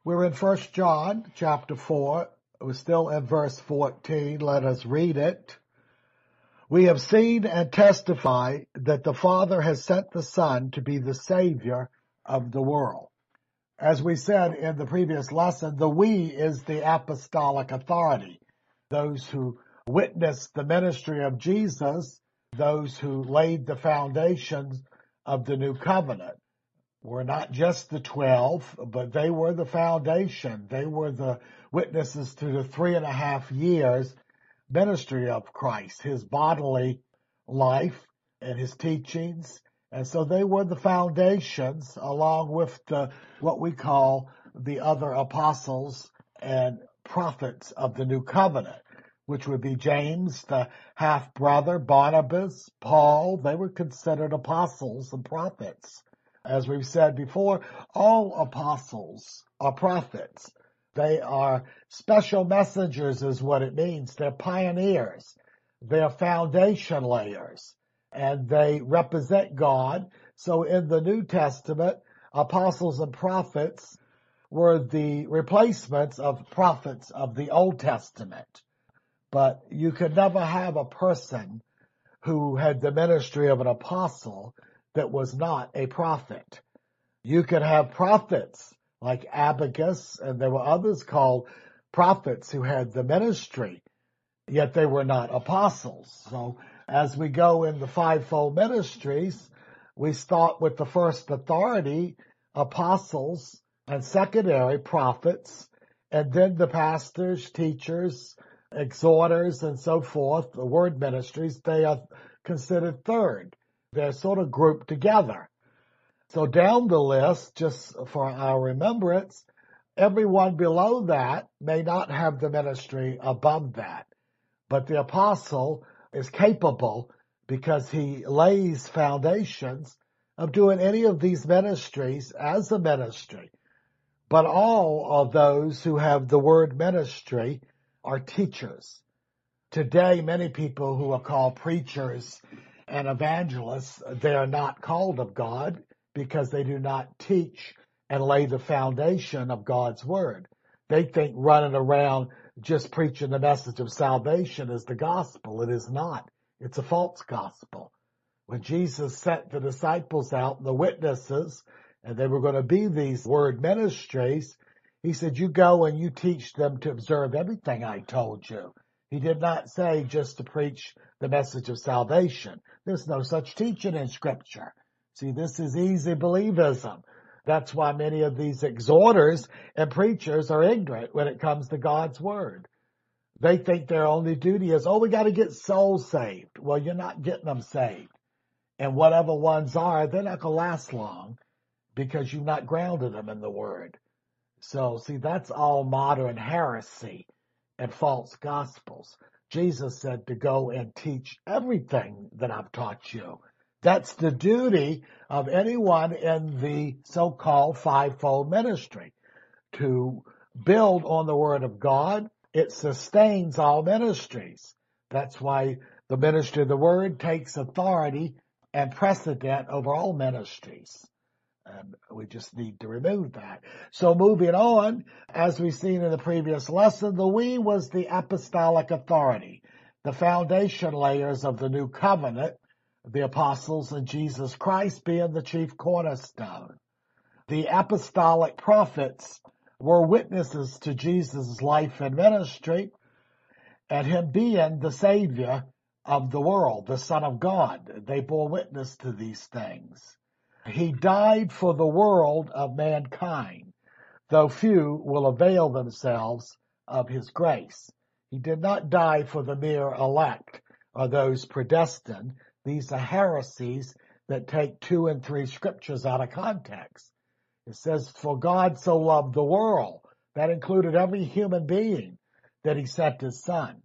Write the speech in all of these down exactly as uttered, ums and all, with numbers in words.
We're in First John chapter four. We're still in verse fourteen. Let us read it. We have seen and testify that the Father has sent the Son to be the Savior of the world. As we said in the previous lesson, the we is the apostolic authority. Those who witnessed the ministry of Jesus, those who laid the foundations of the new covenant. Were not just the twelve, but they were the foundation. They were the witnesses to the three and a half years ministry of Christ, his bodily life and his teachings. And so they were the foundations along with the, what we call the other apostles and prophets of the new covenant, which would be James, the half-brother, Barnabas, Paul. They were considered apostles and prophets. As we've said before, all apostles are prophets. They are special messengers is what it means. They're pioneers. They're foundation layers. And they represent God. So in the New Testament, apostles and prophets were the replacements of prophets of the Old Testament. But you could never have a person who had the ministry of an apostle that was not a prophet. You could have prophets like Abacus, and there were others called prophets who had the ministry, yet they were not apostles. So as we go in the fivefold ministries, we start with the first authority, apostles, and secondary prophets, and then the pastors, teachers, exhorters, and so forth, the word ministries, they are considered third. They're sort of grouped together. So down the list, just for our remembrance, everyone below that may not have the ministry above that. But the apostle is capable, because he lays foundations, of doing any of these ministries as a ministry. But all of those who have the word ministry are teachers. Today, many people who are called preachers and evangelists, they are not called of God because they do not teach and lay the foundation of God's word. They think running around just preaching the message of salvation is the gospel. It is not. It's a false gospel. When Jesus sent the disciples out, the witnesses, and they were going to be these word ministries, he said, you go and you teach them to observe everything I told you. He did not say just to preach the message of salvation. There's no such teaching in Scripture. See, this is easy believism. That's why many of these exhorters and preachers are ignorant when it comes to God's word. They think their only duty is, oh, we got to get souls saved. Well, you're not getting them saved. And whatever ones are, they're not going to last long because you've not grounded them in the word. So, see, that's all modern heresy and false gospels. Jesus said to go and teach everything that I've taught you. That's the duty of anyone in the so-called fivefold ministry, to build on the word of God. It sustains all ministries. That's why the ministry of the word takes authority and precedent over all ministries. And we just need to remove that. So moving on, as we've seen in the previous lesson, the we was the apostolic authority, the foundation layers of the new covenant, the apostles and Jesus Christ being the chief cornerstone. The apostolic prophets were witnesses to Jesus' life and ministry, and him being the Savior of the world, the Son of God. They bore witness to these things. He died for the world of mankind, though few will avail themselves of his grace. He did not die for the mere elect or those predestined. These are heresies that take two and three scriptures out of context. It says, for God so loved the world. That included every human being, that he sent his son.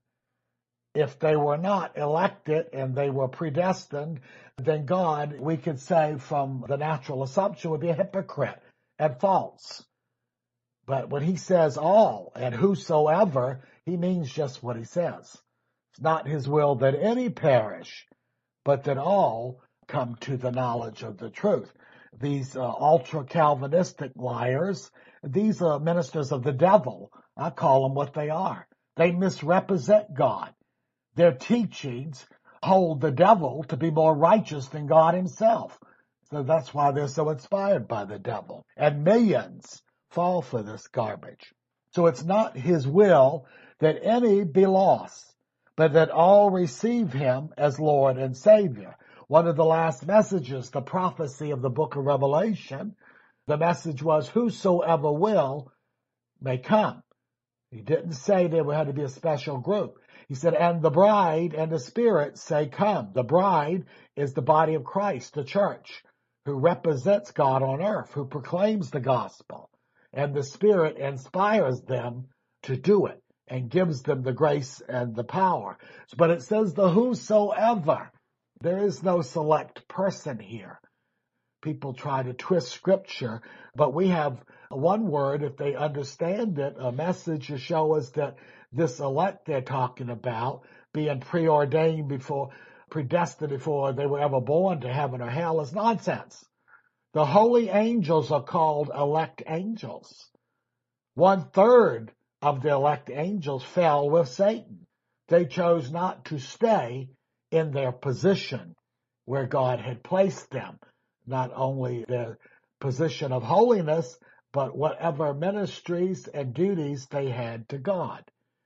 If they were not elected and they were predestined, then God, we could say from the natural assumption, would be a hypocrite and false. But when he says all and whosoever, he means just what he says. It's not his will that any perish, but that all come to the knowledge of the truth. These uh, ultra-Calvinistic liars, These are ministers of the devil. I call them what they are. They misrepresent God. Their teachings hold the devil to be more righteous than God himself. So that's why they're so inspired by the devil. And millions fall for this garbage. So it's not his will that any be lost, but that all receive him as Lord and Savior. One of the last messages, the prophecy of the book of Revelation, the message was, whosoever will may come. He didn't say there had to be a special group. He said, and the bride and the Spirit say, come. The bride is the body of Christ, the church, who represents God on earth, who proclaims the gospel. And the Spirit inspires them to do it and gives them the grace and the power. But it says the whosoever. There is no select person here. People try to twist scripture, but we have one word, if they understand it, a message to show us that this elect they're talking about, being preordained before, predestined before they were ever born to heaven or hell, is nonsense. The holy angels are called elect angels. One third of the elect angels fell with Satan. They chose not to stay in their position where God had placed them. Not only their position of holiness, but whatever ministries and duties they had to God.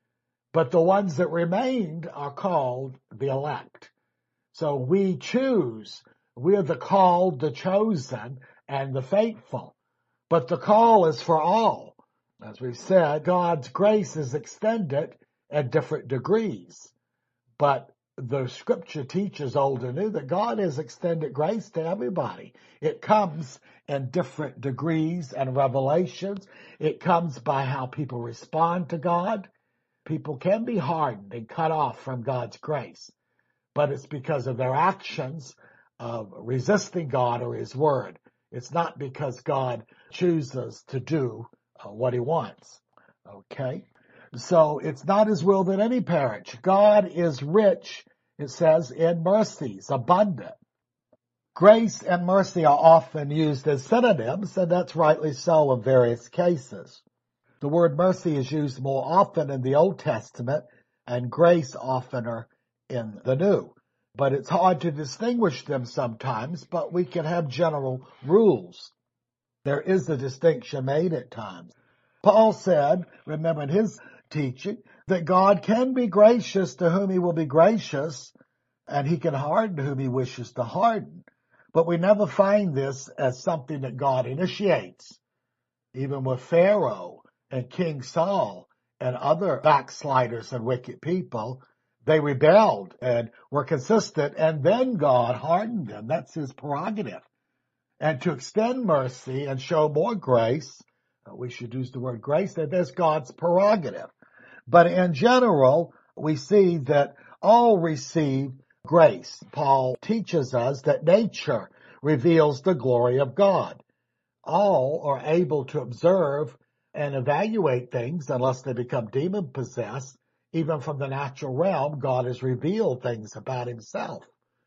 But the ones that remained are called the elect. So we choose. We're the called, the chosen, and the faithful. But the call is for all. As we said, God's grace is extended at different degrees. But the scripture teaches old and new that God has extended grace to everybody. It comes in different degrees and revelations. It comes by how people respond to God. People can be hardened and cut off from God's grace, but it's because of their actions of resisting God or his word. It's not because God chooses to do uh, what he wants. Okay? So it's not his will that any perish. God is rich, it says, in mercies, abundant. Grace and mercy are often used as synonyms, and that's rightly so in various cases. The word mercy is used more often in the Old Testament and grace oftener in the New. But it's hard to distinguish them sometimes, but we can have general rules. There is a distinction made at times. Paul said, remember in his teaching, that God can be gracious to whom he will be gracious, and he can harden whom he wishes to harden. But we never find this as something that God initiates. Even with Pharaoh and King Saul and other backsliders and wicked people, they rebelled and were consistent, and then God hardened them. That's his prerogative. And to extend mercy and show more grace, we should use the word grace, that that's God's prerogative. But in general, we see that all receive grace. Paul teaches us that nature reveals the glory of God. All are able to observe and evaluate things unless they become demon-possessed. Even from the natural realm, God has revealed things about himself.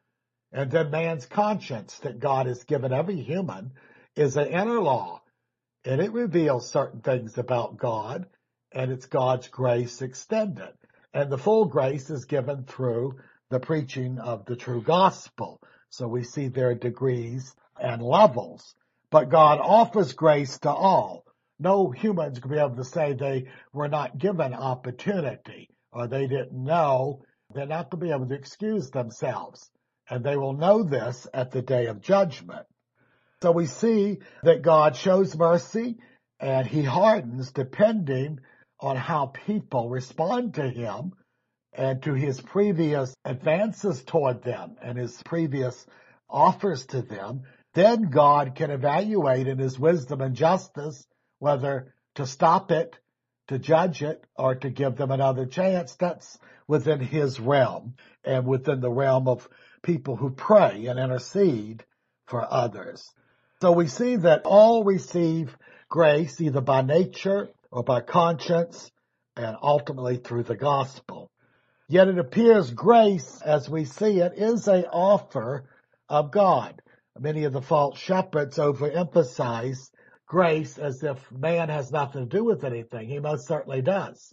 And then man's conscience that God has given every human is an inner law. And it reveals certain things about God, and it's God's grace extended. And the full grace is given through the preaching of the true gospel. So we see their degrees and levels. But God offers grace to all. No humans can be able to say they were not given opportunity or they didn't know. They're not going to be able to excuse themselves. And they will know this at the day of judgment. So we see that God shows mercy and he hardens depending on how people respond to him and to his previous advances toward them and his previous offers to them. Then God can evaluate in his wisdom and justice whether to stop it, to judge it, or to give them another chance. That's within his realm and within the realm of people who pray and intercede for others. So we see that all receive grace either by nature or by conscience and ultimately through the gospel. Yet it appears grace, as we see it, is an offer of God. Many of the false shepherds overemphasize grace as if man has nothing to do with anything. He most certainly does.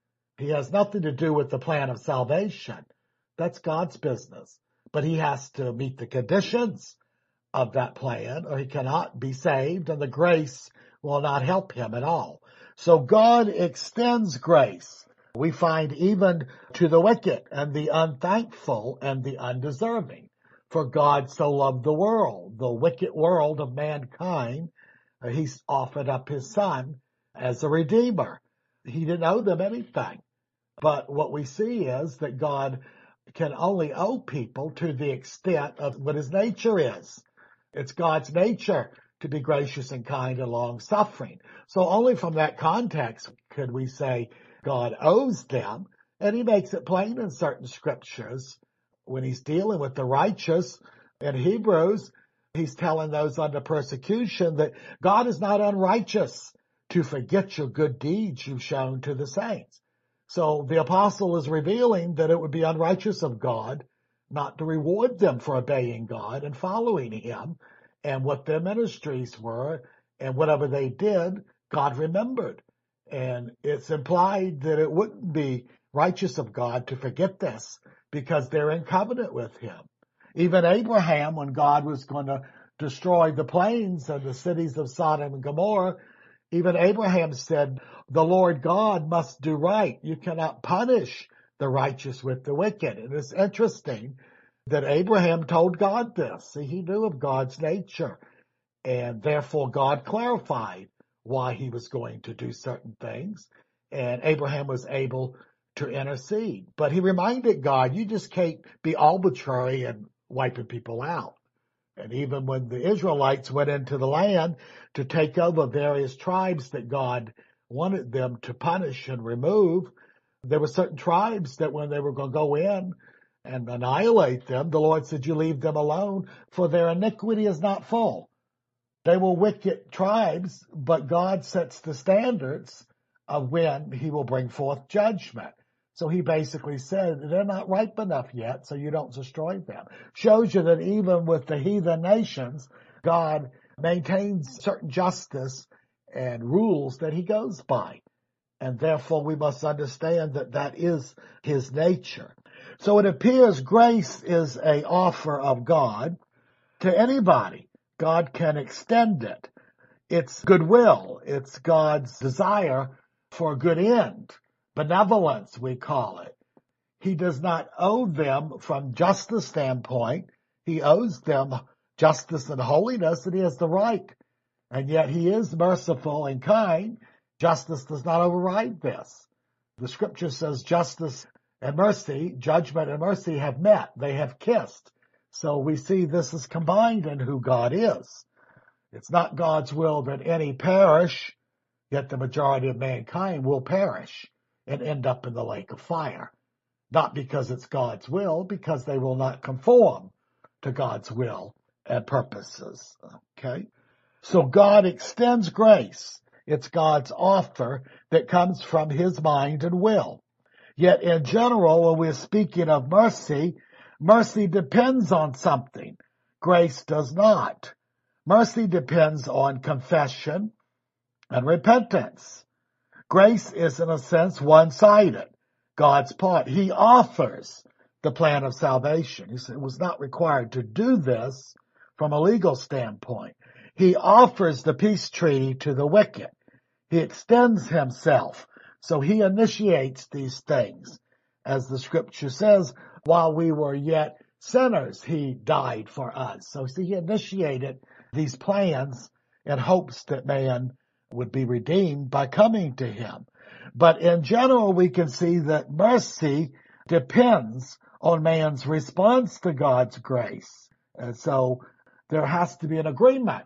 He has nothing to do with the plan of salvation. That's God's business. But he has to meet the conditions of that plan, or he cannot be saved, and the grace will not help him at all. So God extends grace. We find even to the wicked and the unthankful and the undeserving. For God so loved the world, the wicked world of mankind, he's offered up his son as a redeemer. He didn't owe them anything. But what we see is that God can only owe people to the extent of what his nature is. It's God's nature to be gracious and kind and long-suffering. So only from that context could we say God owes them, and he makes it plain in certain scriptures when he's dealing with the righteous. In Hebrews, he's telling those under persecution that God is not unrighteous to forget your good deeds you've shown to the saints. So the apostle is revealing that it would be unrighteous of God not to reward them for obeying God and following him, and what their ministries were, and whatever they did, God remembered. And it's implied that it wouldn't be righteous of God to forget this because they're in covenant with him. Even Abraham, when God was going to destroy the plains and the cities of Sodom and Gomorrah, even Abraham said, the Lord God must do right. You cannot punish the righteous with the wicked. And it's interesting that Abraham told God this. See, he knew of God's nature, and therefore God clarified why he was going to do certain things, and Abraham was able to intercede. But he reminded God, you just can't be arbitrary and wiping people out. And even when the Israelites went into the land to take over various tribes that God wanted them to punish and remove, there were certain tribes that when they were going to go in and annihilate them, the Lord said, you leave them alone, for their iniquity is not full. They were wicked tribes, but God sets the standards of when he will bring forth judgment. So he basically said, they're not ripe enough yet, so you don't destroy them. Shows you that even with the heathen nations, God maintains certain justice and rules that he goes by. And therefore we must understand that that is his nature. So it appears grace is an offer of God to anybody. God can extend it. It's goodwill. It's God's desire for a good end. Benevolence, we call it. He does not owe them from justice standpoint. He owes them justice and holiness, and he has the right. And yet he is merciful and kind. Justice does not override this. The scripture says justice and mercy, judgment and mercy have met. They have kissed. So we see this is combined in who God is. It's not God's will that any perish, yet the majority of mankind will perish and end up in the lake of fire. Not because it's God's will, because they will not conform to God's will and purposes. Okay? So God extends grace. It's God's offer that comes from his mind and will. Yet in general, when we're speaking of mercy, mercy depends on something. Grace does not. Mercy depends on confession and repentance. Grace is, in a sense, one-sided. God's part. He offers the plan of salvation. He said it was not required to do this from a legal standpoint. He offers the peace treaty to the wicked. He extends himself. So he initiates these things. As the scripture says, while we were yet sinners, he died for us. So see, he initiated these plans in hopes that man would be redeemed by coming to him. But in general, we can see that mercy depends on man's response to God's grace. And so there has to be an agreement.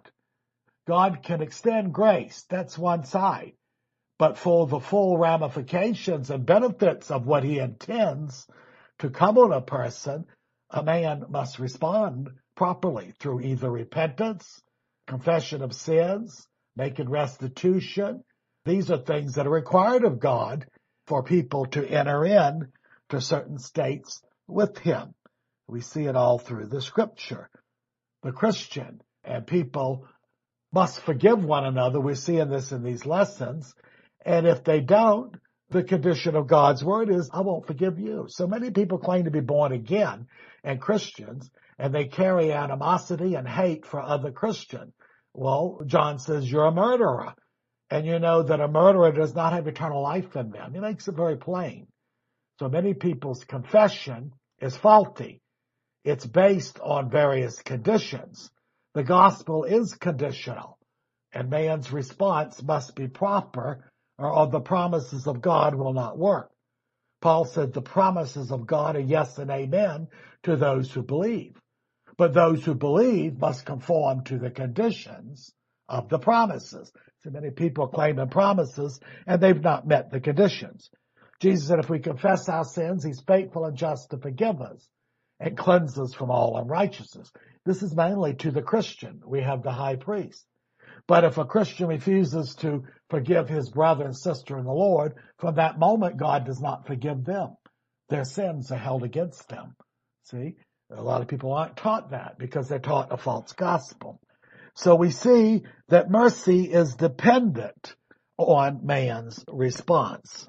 God can extend grace. That's one side. But for the full ramifications and benefits of what he intends to come on a person, a man must respond properly through either repentance, confession of sins, making restitution. These are things that are required of God for people to enter in to certain states with him. We see it all through the scripture. The Christian and people must forgive one another. We're seeing this in these lessons. And if they don't, the condition of God's word is, I won't forgive you. So many people claim to be born again and Christians, and they carry animosity and hate for other Christians. Well, John says you're a murderer. And you know that a murderer does not have eternal life in them. He makes it very plain. So many people's confession is faulty. It's based on various conditions. The gospel is conditional, and man's response must be proper, or the promises of God will not work. Paul said the promises of God are yes and amen to those who believe. But those who believe must conform to the conditions of the promises. So many people claim the promises, and they've not met the conditions. Jesus said if we confess our sins, he's faithful and just to forgive us and cleanse us from all unrighteousness. This is mainly to the Christian. We have the high priest. But if a Christian refuses to forgive his brother and sister in the Lord, from that moment, God does not forgive them. Their sins are held against them. See, a lot of people aren't taught that because they're taught a false gospel. So we see that mercy is dependent on man's response.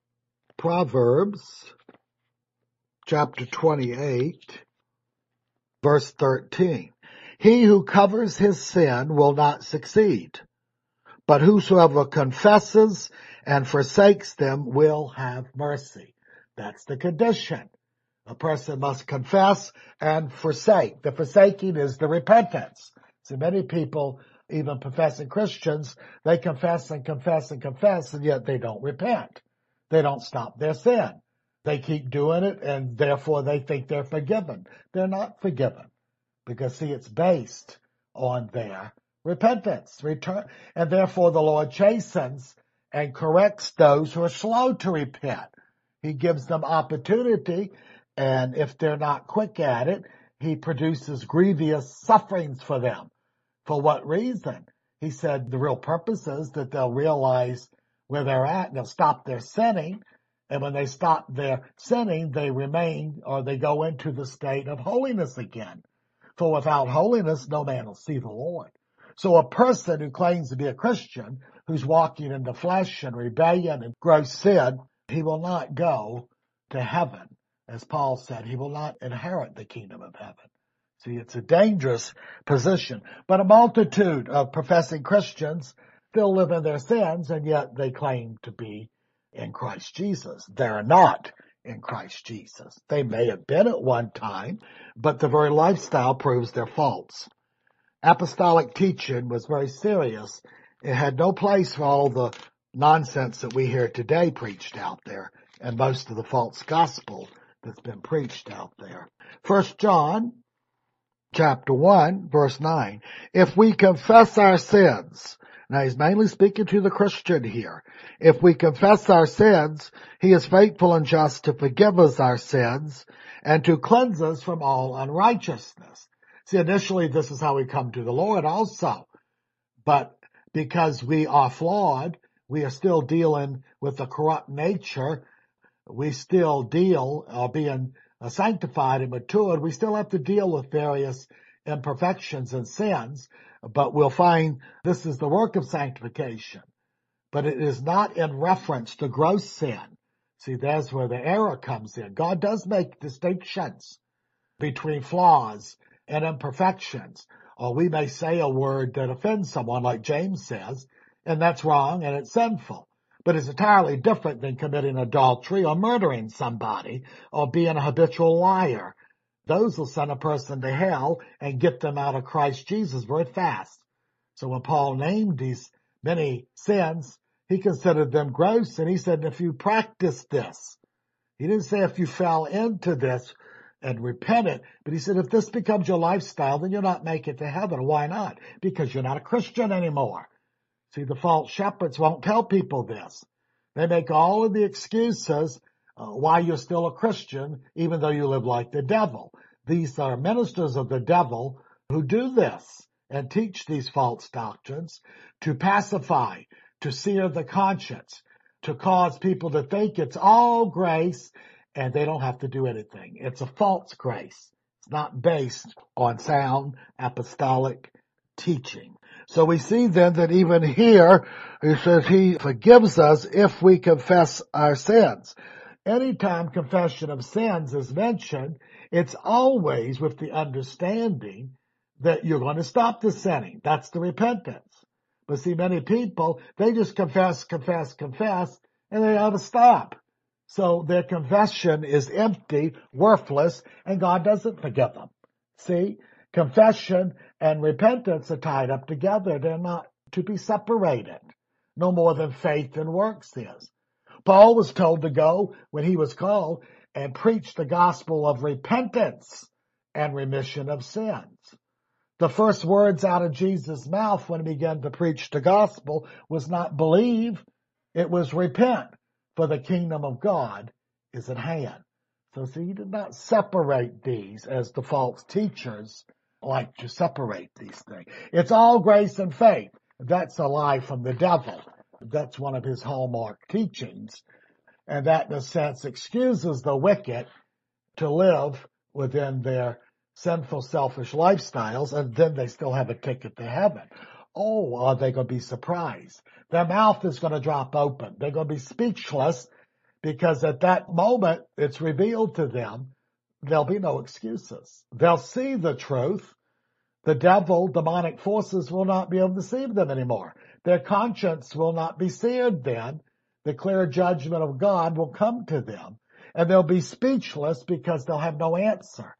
Proverbs chapter twenty-eight, verse thirteen. He who covers his sin will not succeed, but whosoever confesses and forsakes them will have mercy. That's the condition. A person must confess and forsake. The forsaking is the repentance. See, many people, even professing Christians, they confess and confess and confess, and yet they don't repent. They don't stop their sin. They keep doing it, and therefore they think they're forgiven. They're not forgiven. Because, see, it's based on their repentance, return, and therefore the Lord chastens and corrects those who are slow to repent. He gives them opportunity, and if they're not quick at it, he produces grievous sufferings for them. For what reason? He said the real purpose is that they'll realize where they're at, and they'll stop their sinning, and when they stop their sinning, they remain, or they go into the state of holiness again. For without holiness, no man will see the Lord. So a person who claims to be a Christian, who's walking in the flesh and rebellion and gross sin, he will not go to heaven. As Paul said, he will not inherit the kingdom of heaven. See, it's a dangerous position. But a multitude of professing Christians still live in their sins, and yet they claim to be in Christ Jesus. They're not in Christ Jesus. They may have been at one time, but the very lifestyle proves they're false. Apostolic teaching was very serious. It had no place for all the nonsense that we hear today preached out there, and most of the false gospel that's been preached out there. First John chapter one, verse nine. If we confess our sins, now he's mainly speaking to the Christian here. If we confess our sins, he is faithful and just to forgive us our sins and to cleanse us from all unrighteousness. See, initially this is how we come to the Lord also. But because we are flawed, we are still dealing with a corrupt nature. We still deal, uh, being uh, sanctified and matured, we still have to deal with various imperfections and sins. But we'll find this is the work of sanctification. But it is not in reference to gross sin. See, that's where the error comes in. God does make distinctions between flaws and imperfections. Or we may say a word that offends someone, like James says, and that's wrong and it's sinful. But it's entirely different than committing adultery or murdering somebody or being a habitual liar. Those will send a person to hell and get them out of Christ Jesus very fast. So when Paul named these many sins, he considered them gross, and he said, if you practice this, he didn't say if you fell into this and repented, but he said, if this becomes your lifestyle, then you'll not make it to heaven. Why not? Because you're not a Christian anymore. See, the false shepherds won't tell people this. They make all of the excuses uh, why you're still a Christian, even though you live like the devil. These are ministers of the devil who do this and teach these false doctrines to pacify, to sear the conscience, to cause people to think it's all grace and they don't have to do anything. It's a false grace. It's not based on sound apostolic teaching. So we see then that even here, he says he forgives us if we confess our sins. Anytime confession of sins is mentioned, it's always with the understanding that you're going to stop the sinning. That's the repentance. But see, many people, they just confess, confess, confess, and they ought to stop. So their confession is empty, worthless, and God doesn't forgive them. See, confession and repentance are tied up together. They're not to be separated, no more than faith and works is. Paul was told to go, when he was called, and preach the gospel of repentance and remission of sins. The first words out of Jesus' mouth when he began to preach the gospel was not believe, it was repent, for the kingdom of God is at hand. So see, he did not separate these as the false teachers like to separate these things. It's all grace and faith. That's a lie from the devil. That's one of his hallmark teachings. And that, in a sense, excuses the wicked to live within their sinful, selfish lifestyles, and then they still have a ticket to heaven. Oh, are they going to be surprised? Their mouth is going to drop open. They're going to be speechless because at that moment it's revealed to them there'll be no excuses. They'll see the truth. The devil, demonic forces will not be able to deceive them anymore. Their conscience will not be seared then. The clear judgment of God will come to them, and they'll be speechless because they'll have no answer.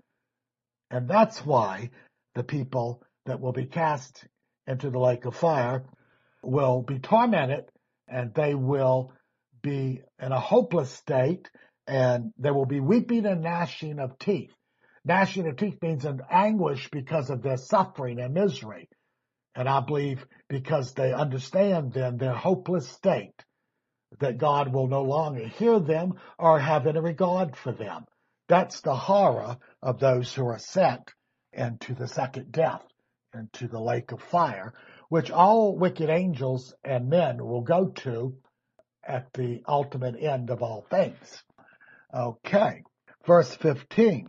And that's why the people that will be cast into the lake of fire will be tormented, and they will be in a hopeless state, and there will be weeping and gnashing of teeth. Gnashing of teeth means an anguish because of their suffering and misery. And I believe because they understand then their hopeless state, that God will no longer hear them or have any regard for them. That's the horror of those who are sent into the second death, into the lake of fire, which all wicked angels and men will go to at the ultimate end of all things. Okay, verse fifteen.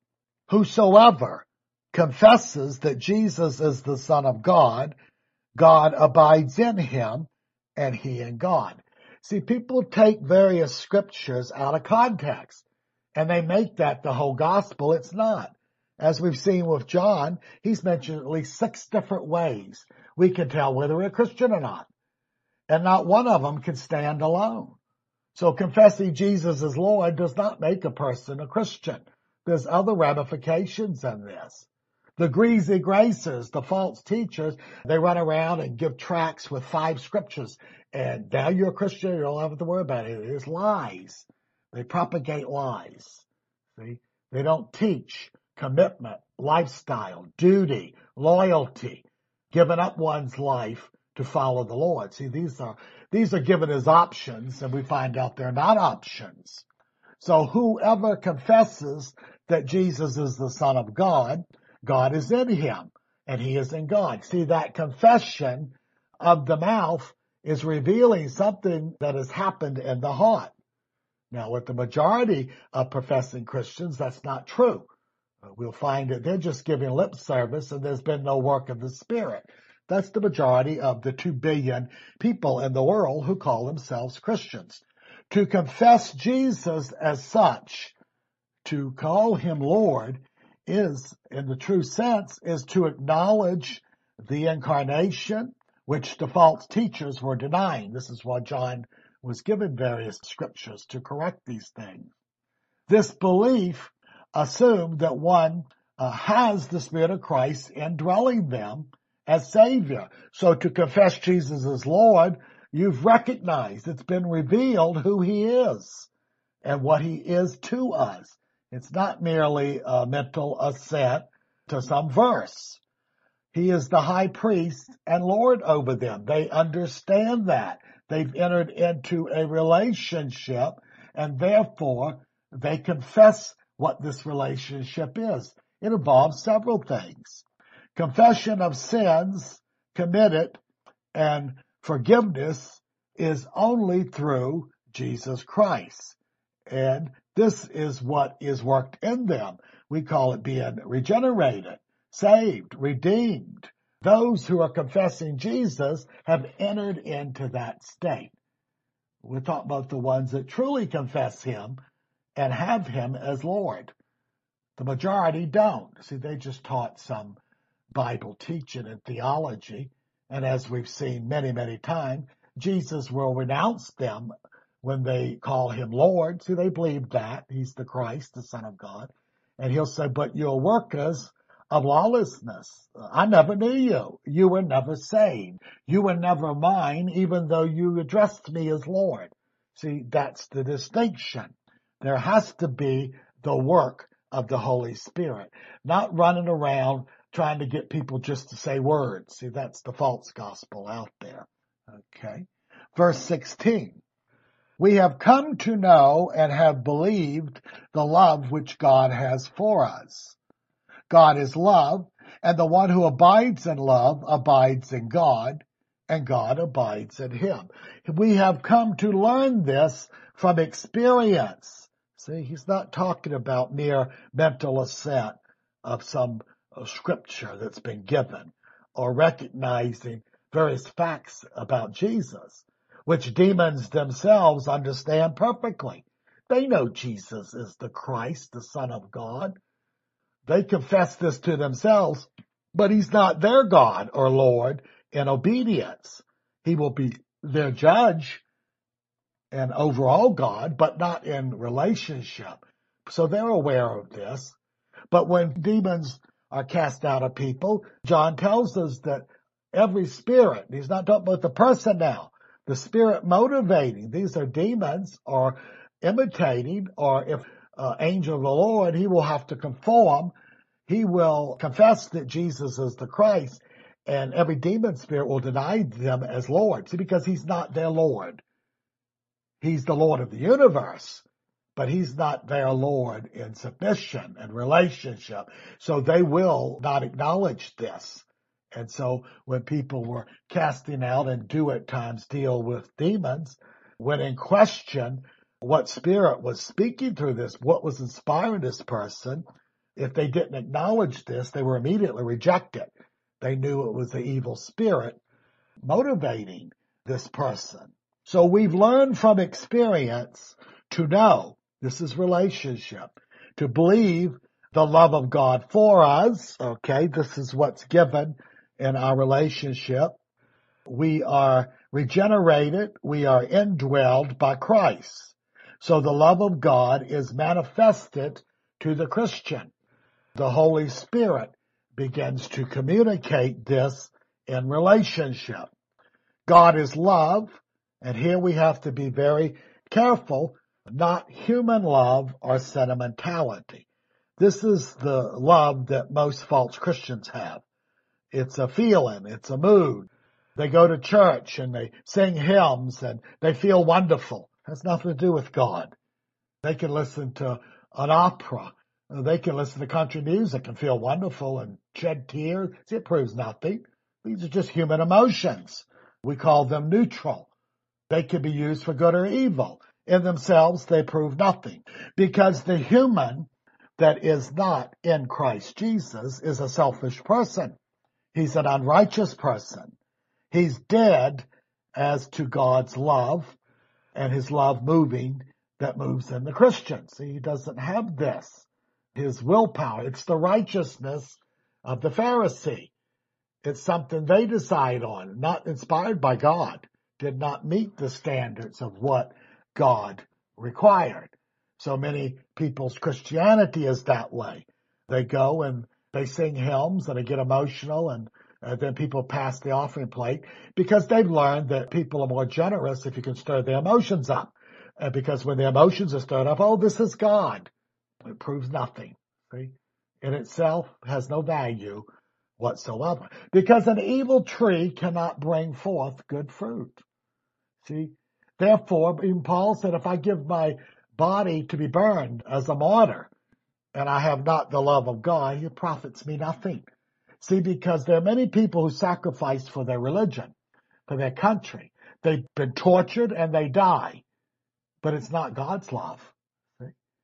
Whosoever confesses that Jesus is the Son of God, God abides in him, and he in God. See, people take various scriptures out of context, and they make that the whole gospel. It's not. As we've seen with John, he's mentioned at least six different ways we can tell whether we're a Christian or not. And not one of them can stand alone. So confessing Jesus as Lord does not make a person a Christian. There's other ramifications in this. The greasy gracers, the false teachers, they run around and give tracts with five scriptures. And now you're a Christian, you don't have to worry about it. It's lies. They propagate lies. See? They don't teach commitment, lifestyle, duty, loyalty, giving up one's life to follow the Lord. See, these are, these are given as options, and we find out they're not options. So whoever confesses that Jesus is the Son of God, God is in him, and he is in God. See, that confession of the mouth is revealing something that has happened in the heart. Now, with the majority of professing Christians, that's not true. We'll find that they're just giving lip service, and there's been no work of the Spirit. That's the majority of the two billion people in the world who call themselves Christians. To confess Jesus as such, to call him Lord, is, in the true sense, is to acknowledge the incarnation, which the false teachers were denying. This is why John was given various scriptures to correct these things. This belief assumed that one uh, has the Spirit of Christ indwelling them as Savior. So to confess Jesus as Lord, you've recognized, it's been revealed who he is and what he is to us. It's not merely a mental assent to some verse. He is the high priest and Lord over them. They understand that. They've entered into a relationship, and therefore they confess what this relationship is. It involves several things. Confession of sins committed and forgiveness is only through Jesus Christ. And this is what is worked in them. We call it being regenerated, saved, redeemed, Those who are confessing Jesus have entered into that state. We're talking about the ones that truly confess him and have him as Lord. The majority don't. See, they just taught some Bible teaching and theology. And as we've seen many, many times, Jesus will renounce them when they call him Lord. See, they believe that he's the Christ, the Son of God. And he'll say, but you're workers of lawlessness. I never knew you. You were never saved. You were never mine, even though you addressed me as Lord. See, that's the distinction. There has to be the work of the Holy Spirit, not running around trying to get people just to say words. See, that's the false gospel out there. Okay. Verse sixteen. We have come to know and have believed the love which God has for us. God is love, and the one who abides in love abides in God, and God abides in him. We have come to learn this from experience. See, he's not talking about mere mental assent of some scripture that's been given or recognizing various facts about Jesus, which demons themselves understand perfectly. They know Jesus is the Christ, the Son of God. They confess this to themselves, but he's not their God or Lord in obedience. He will be their judge and overall God, but not in relationship. So they're aware of this. But when demons are cast out of people, John tells us that every spirit, he's not talking about the person now, the spirit motivating, these are demons or imitating, or if uh, angel of the Lord, he will have to conform. He will confess that Jesus is the Christ, and every demon spirit will deny them as Lord. See, because he's not their Lord. He's the Lord of the universe, but he's not their Lord in submission and relationship. So they will not acknowledge this. And so when people were casting out and do at times deal with demons, when in question what spirit was speaking through this, what was inspiring this person, if they didn't acknowledge this, they were immediately rejected. They knew it was the evil spirit motivating this person. So we've learned from experience to know, this is relationship, to believe the love of God for us. Okay, this is what's given in our relationship. We are regenerated. We are indwelled by Christ. So the love of God is manifested to the Christian. The Holy Spirit begins to communicate this in relationship. God is love, and here we have to be very careful, not human love or sentimentality. This is the love that most false Christians have. It's a feeling, it's a mood. They go to church and they sing hymns and they feel wonderful. It has nothing to do with God. They can listen to an opera. They can listen to country music and feel wonderful and shed tears. See, it proves nothing. These are just human emotions. We call them neutral. They can be used for good or evil. In themselves, they prove nothing. Because the human that is not in Christ Jesus is a selfish person. He's an unrighteous person. He's dead as to God's love and his love moving that moves in the Christian. See, he doesn't have this. His willpower, it's the righteousness of the Pharisee. It's something they decide on, not inspired by God, did not meet the standards of what God required. So many people's Christianity is that way. They go and they sing hymns and they get emotional, and uh, then people pass the offering plate because they've learned that people are more generous if you can stir their emotions up. Uh, because when the emotions are stirred up, oh, this is God. It proves nothing. See? In itself has no value whatsoever. Because an evil tree cannot bring forth good fruit. See? Therefore, even Paul said, if I give my body to be burned as a martyr, and I have not the love of God, it profits me nothing. See, because there are many people who sacrifice for their religion, for their country. They've been tortured and they die. But it's not God's love. See?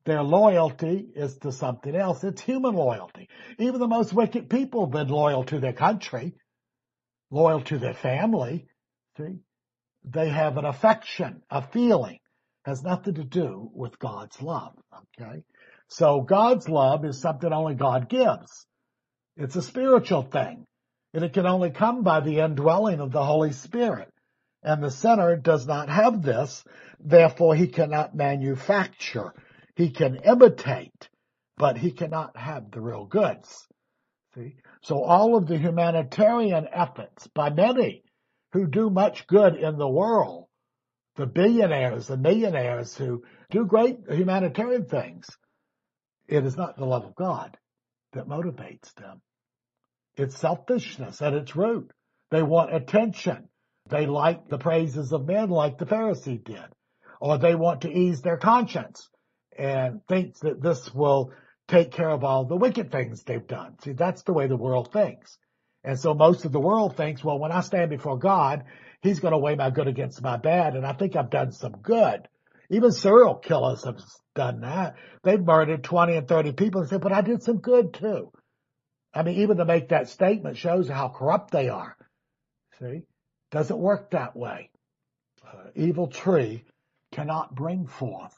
Their loyalty is to something else. It's human loyalty. Even the most wicked people have been loyal to their country, loyal to their family. See, they have an affection, a feeling. Has nothing to do with God's love. Okay, so God's love is something only God gives. It's a spiritual thing, and it can only come by the indwelling of the Holy Spirit. And the sinner does not have this, therefore he cannot manufacture. He can imitate, but he cannot have the real goods. See? So all of the humanitarian efforts by many who do much good in the world, the billionaires, the millionaires who do great humanitarian things, it is not the love of God that motivates them. It's selfishness at its root. They want attention. They like the praises of men like the Pharisee did. Or they want to ease their conscience and think that this will take care of all the wicked things they've done. See, that's the way the world thinks. And so most of the world thinks, well, when I stand before God, he's going to weigh my good against my bad, and I think I've done some good. Even serial killers have done that. They've murdered twenty and thirty people and said, but I did some good too. I mean, even to make that statement shows how corrupt they are. See? Doesn't work that way. Uh, evil tree cannot bring forth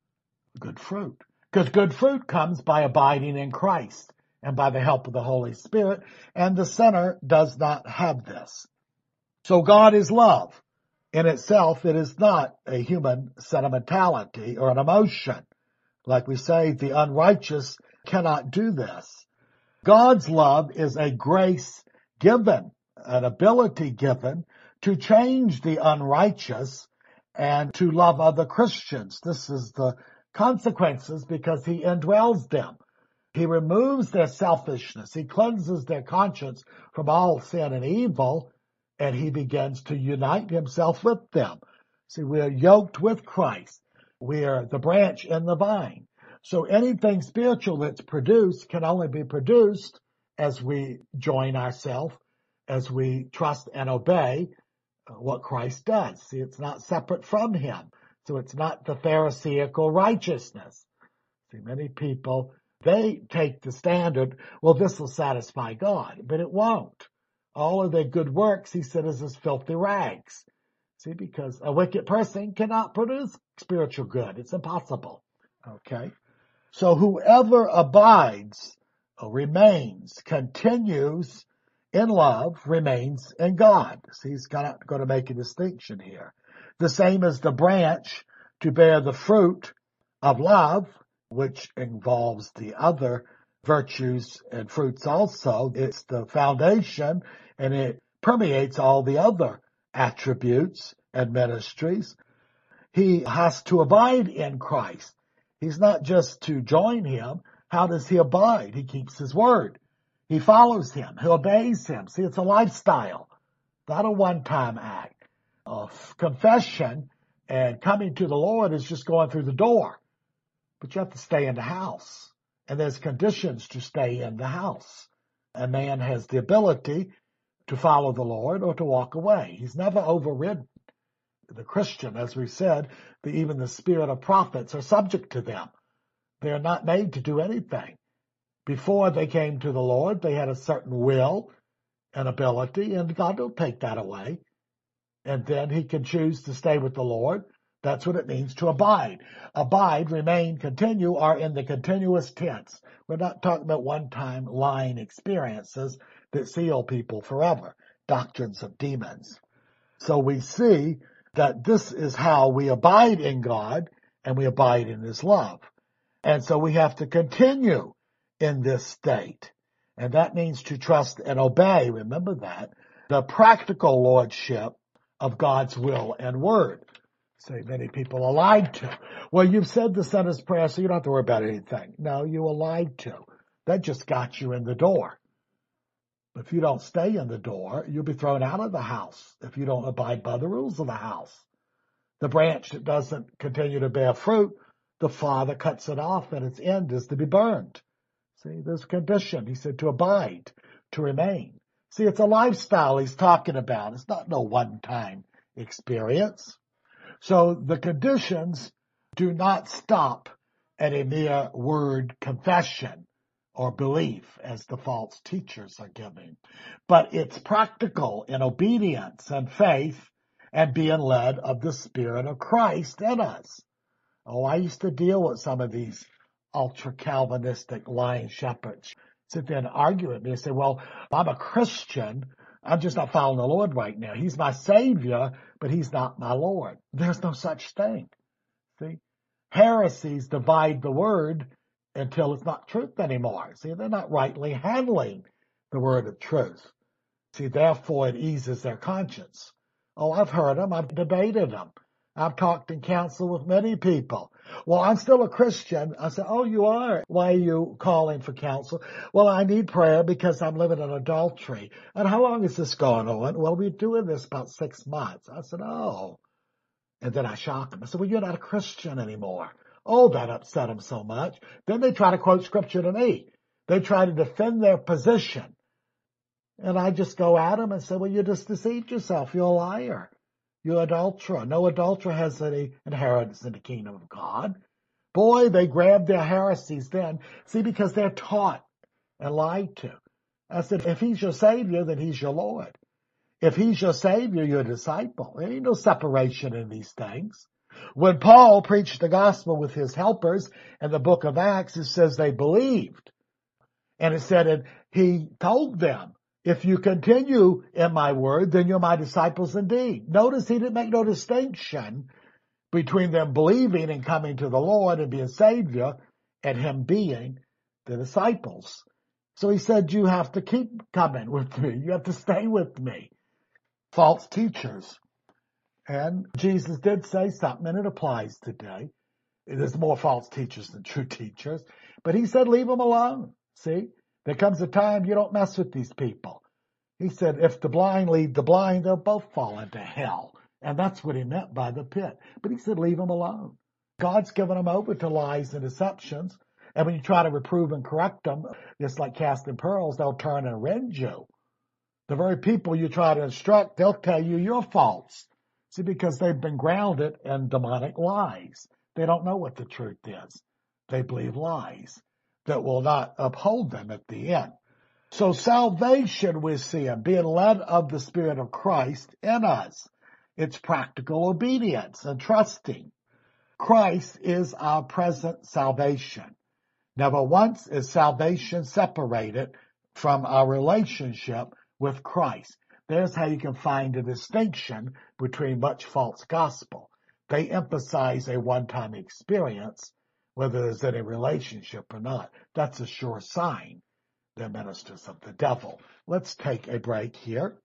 good fruit. Because good fruit comes by abiding in Christ and by the help of the Holy Spirit, and the sinner does not have this. So God is love. In itself, it is not a human sentimentality or an emotion. Like we say, the unrighteous cannot do this. God's love is a grace given, an ability given to change the unrighteous and to love other Christians. This is the consequences because he indwells them. He removes their selfishness. He cleanses their conscience from all sin and evil, and he begins to unite himself with them. See, we are yoked with Christ. We are the branch in the vine. So anything spiritual that's produced can only be produced as we join ourselves, as we trust and obey what Christ does. See, it's not separate from him. So it's not the Pharisaical righteousness. See, many people, they take the standard, well, this will satisfy God, but it won't. All of their good works, he said, is as filthy rags. See, because a wicked person cannot produce spiritual good. It's impossible. Okay? So whoever abides, or remains, continues in love, remains in God. See, he's got to make a distinction here. The same as the branch to bear the fruit of love, which involves the other virtues and fruits also. It's the foundation, and it permeates all the other attributes and ministries. He has to abide in Christ. He's not just to join him. How does he abide? He keeps his word. He follows him. He obeys him. See, it's a lifestyle, not a one-time act. Of confession and coming to the Lord is just going through the door. But you have to stay in the house. And there's conditions to stay in the house. A man has the ability to follow the Lord or to walk away. He's never overridden. The Christian, as we said, the, even the spirit of prophets are subject to them. They are not made to do anything. Before they came to the Lord, they had a certain will and ability, and God will take that away. And then he can choose to stay with the Lord. That's what it means to abide. Abide, remain, continue are in the continuous tense. We're not talking about one-time line experiences that seal people forever. Doctrines of demons. So we see that this is how we abide in God and we abide in his love. And so we have to continue in this state. And that means to trust and obey. Remember that. The practical lordship of God's will and word. Say many people are lied to. Well, you've said the sinner's prayer, so you don't have to worry about anything. No, you were lied to. That just got you in the door. If you don't stay in the door, you'll be thrown out of the house if you don't abide by the rules of the house. The branch that doesn't continue to bear fruit, the Father cuts it off, and its end is to be burned. See, there's a condition. He said to abide, to remain. See, it's a lifestyle he's talking about. It's not no one-time experience. So the conditions do not stop and a mere word confession or belief as the false teachers are giving. But it's practical in obedience and faith and being led of the Spirit of Christ in us. Oh, I used to deal with some of these ultra-Calvinistic lying shepherds. Sit there and argue with me and say, well, I'm a Christian. I'm just not following the Lord right now. He's my Savior, but He's not my Lord. There's no such thing. See? Heresies divide the word until it's not truth anymore. See, they're not rightly handling the word of truth. See, therefore it eases their conscience. Oh, I've heard them. I've debated them. I've talked in counsel with many people. Well, I'm still a Christian. I said, oh, you are? Why are you calling for counsel? Well, I need prayer because I'm living in adultery. And how long is this going on? Well, we're doing this about six months. I said, oh. And then I shocked them. I said, well, you're not a Christian anymore. Oh, that upset them so much. Then they try to quote scripture to me. They try to defend their position. And I just go at them and say, well, you just deceived yourself. You're a liar. You're an adulterer. No adulterer has any inheritance in the kingdom of God. Boy, they grab their heresies then. See, because they're taught and lied to. I said, if He's your Savior, then He's your Lord. If He's your Savior, you're a disciple. There ain't no separation in these things. When Paul preached the gospel with his helpers in the book of Acts, it says they believed. And it said, and he told them, if you continue in my word, then you're my disciples indeed. Notice he didn't make no distinction between them believing and coming to the Lord and being Savior and Him being the disciples. So he said, you have to keep coming with me. You have to stay with me. False teachers. And Jesus did say something, and it applies today. There's more false teachers than true teachers. But He said, leave them alone. See, there comes a time you don't mess with these people. He said, if the blind lead the blind, they'll both fall into hell. And that's what He meant by the pit. But He said, leave them alone. God's given them over to lies and deceptions. And when you try to reprove and correct them, just like casting pearls, they'll turn and rend you. The very people you try to instruct, they'll tell you you're false. See, because they've been grounded in demonic lies. They don't know what the truth is. They believe lies that will not uphold them at the end. So salvation, we see Him being led of the Spirit of Christ in us. It's practical obedience and trusting. Christ is our present salvation. Never once is salvation separated from our relationship with Christ. There's how you can find a distinction between much false gospel. They emphasize a one-time experience, whether there's any relationship or not. That's a sure sign they're ministers of the devil. Let's take a break here.